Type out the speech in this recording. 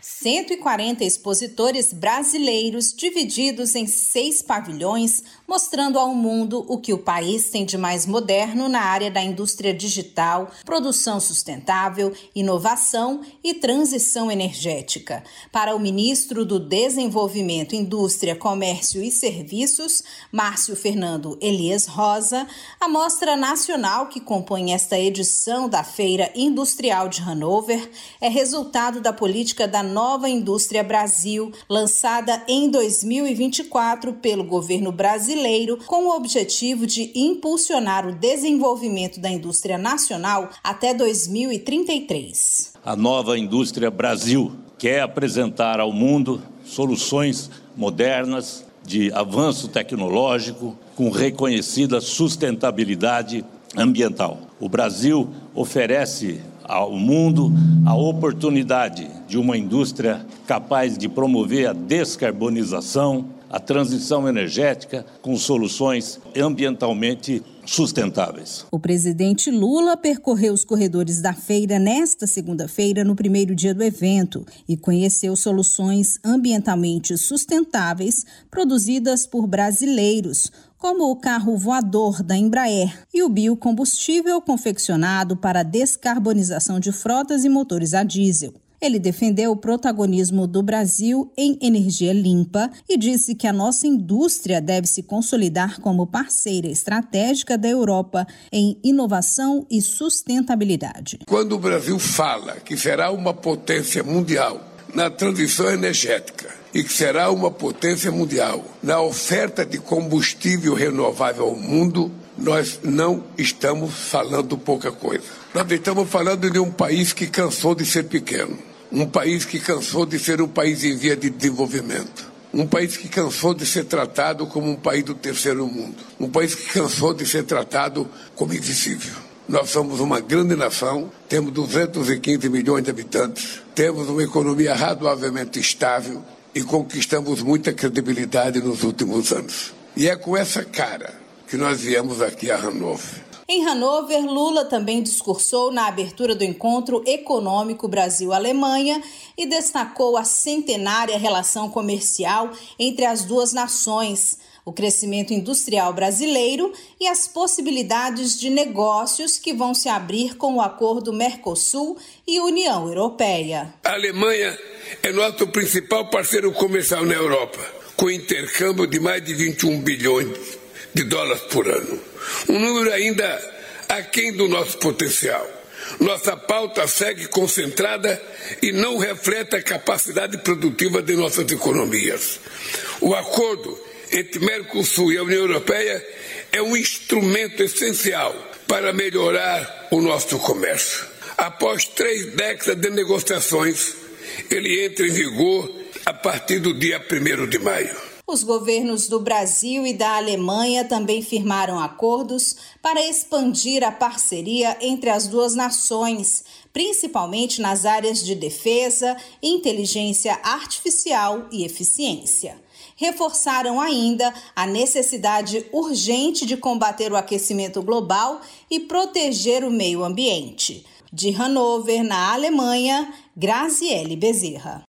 140 expositores brasileiros divididos em 6 pavilhões, mostrando ao mundo o que o país tem de mais moderno na área da indústria digital, produção sustentável, inovação e transição energética. Para o ministro do Desenvolvimento, Indústria, Comércio e Serviços, Márcio Fernando Elias Rosa, a mostra nacional que compõe esta edição da Feira Industrial de Hannover é resultado da política da Nova Indústria Brasil, lançada em 2024 pelo governo brasileiro, com o objetivo de impulsionar o desenvolvimento da indústria nacional até 2033. A Nova Indústria Brasil quer apresentar ao mundo soluções modernas de avanço tecnológico com reconhecida sustentabilidade ambiental. O Brasil oferece ao mundo a oportunidade de uma indústria capaz de promover a descarbonização, a transição energética com soluções ambientalmente sustentáveis. O presidente Lula percorreu os corredores da feira nesta segunda-feira, no primeiro dia do evento, e conheceu soluções ambientalmente sustentáveis produzidas por brasileiros, como o carro voador da Embraer e o biocombustível confeccionado para a descarbonização de frotas e motores a diesel. Ele defendeu o protagonismo do Brasil em energia limpa e disse que a nossa indústria deve se consolidar como parceira estratégica da Europa em inovação e sustentabilidade. Quando o Brasil fala que será uma potência mundial na transição energética e que será uma potência mundial na oferta de combustível renovável ao mundo, nós não estamos falando pouca coisa. Nós estamos falando de um país que cansou de ser pequeno, um país que cansou de ser um país em via de desenvolvimento, um país que cansou de ser tratado como um país do terceiro mundo, um país que cansou de ser tratado como invisível. Nós somos uma grande nação, temos 215 milhões de habitantes, temos uma economia razoavelmente estável e conquistamos muita credibilidade nos últimos anos. E é com essa cara que nós viemos aqui a Hannover. Em Hannover, Lula também discursou na abertura do encontro econômico Brasil-Alemanha e destacou a centenária relação comercial entre as duas nações, o crescimento industrial brasileiro e as possibilidades de negócios que vão se abrir com o acordo Mercosul e União Europeia. A Alemanha é nosso principal parceiro comercial na Europa, com intercâmbio de mais de 21 bilhões de dólares por ano. Um número ainda aquém do nosso potencial. Nossa pauta segue concentrada e não reflete a capacidade produtiva de nossas economias. O acordo entre Mercosul e a União Europeia é um instrumento essencial para melhorar o nosso comércio. Após 3 décadas de negociações, ele entra em vigor a partir do dia 1º de maio. Os governos do Brasil e da Alemanha também firmaram acordos para expandir a parceria entre as duas nações, principalmente nas áreas de defesa, inteligência artificial e eficiência. Reforçaram ainda a necessidade urgente de combater o aquecimento global e proteger o meio ambiente. De Hannover, na Alemanha, Graziele Bezerra.